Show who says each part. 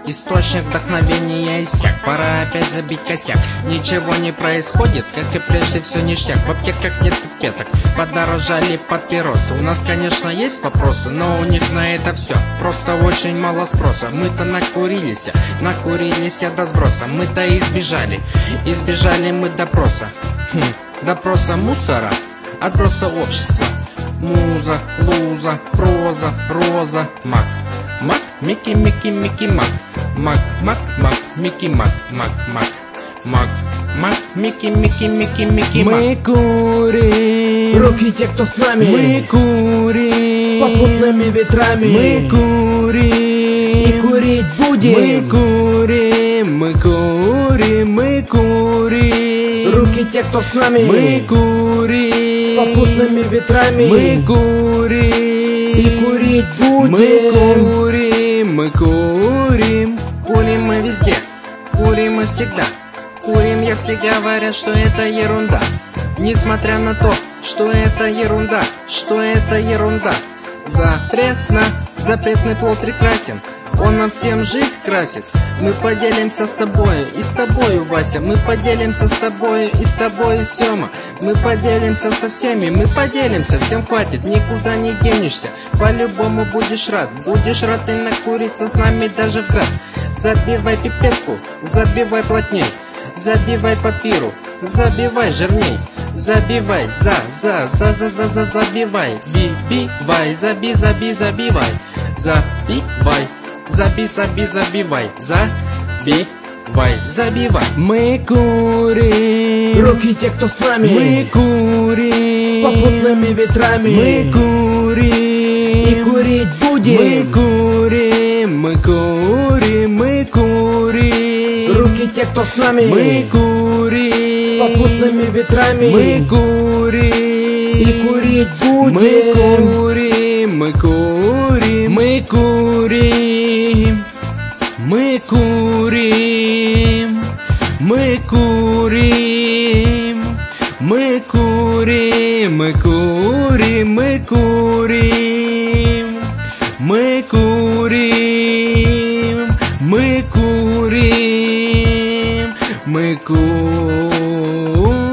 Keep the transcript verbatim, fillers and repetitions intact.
Speaker 1: Источник вдохновения иссяк, пора опять забить косяк. Ничего не происходит, как и прежде, все ништяк. В аптеках нет пипеток, подорожали папиросы. У нас, конечно, есть вопросы, но у них на это все просто очень мало спроса. Мы-то накурились, накурились до сброса. Мы-то избежали, избежали мы допроса. Хм, допроса мусора, отброса общества. Муза, луза, проза, роза, мак. Мак, Микки, Микки, Микки, Мак. Мак, Мак, Мак, Микки, Мак, Мак, Мак. Мак, Мак, Микки, Микки, Микки, Микки, Мак.
Speaker 2: Мы курим,
Speaker 3: руки те, кто с нами.
Speaker 2: Мы курим,
Speaker 3: с попутными ветрами.
Speaker 2: Мы курим,
Speaker 3: и курить будем.
Speaker 2: Мы курим, мы курим, мы курим.
Speaker 3: Руки те, кто с нами.
Speaker 2: Мы курим,
Speaker 3: с попутными ветрами.
Speaker 2: Мы курим,
Speaker 3: и курить будем.
Speaker 2: Мы курим, мы курим.
Speaker 1: Курим мы везде, курим мы всегда. Курим, если говорят, что это ерунда. Несмотря на то, что это ерунда, что это ерунда. Запретно, запретный плод прекрасен. Он нам всем жизнь красит. Мы поделимся с тобою и с тобою, Вася. Мы поделимся с тобою и с тобою, Сёма. Мы поделимся со всеми, мы поделимся. Всем хватит, никуда не денешься. По-любому будешь рад, будешь рад и накуриться с нами даже в град. Забивай пипетку, забивай плотней. Забивай папиру, забивай жирней. Забивай, за, за, за, за, за, за, забивай. Би-би-вай, заби, заби, забивай. Забивай. Заби, заби, забивай, забивай, забивай.
Speaker 2: Мы курим,
Speaker 3: руки те, кто с нами.
Speaker 2: Мы курим,
Speaker 3: с попутными ветрами.
Speaker 2: Мы курим,
Speaker 3: и курить будем.
Speaker 2: Мы курим, мы курим, мы курим.
Speaker 3: Руки те, кто с нами.
Speaker 2: Мы курим,
Speaker 3: с попутными ветрами.
Speaker 2: Мы курим,
Speaker 3: и курить будем.
Speaker 2: Мы курим, мы курим, мы курим. Мы курим, мы курим, мы курим, мы курим, мы курим, мы курим, мы курим, мы курим.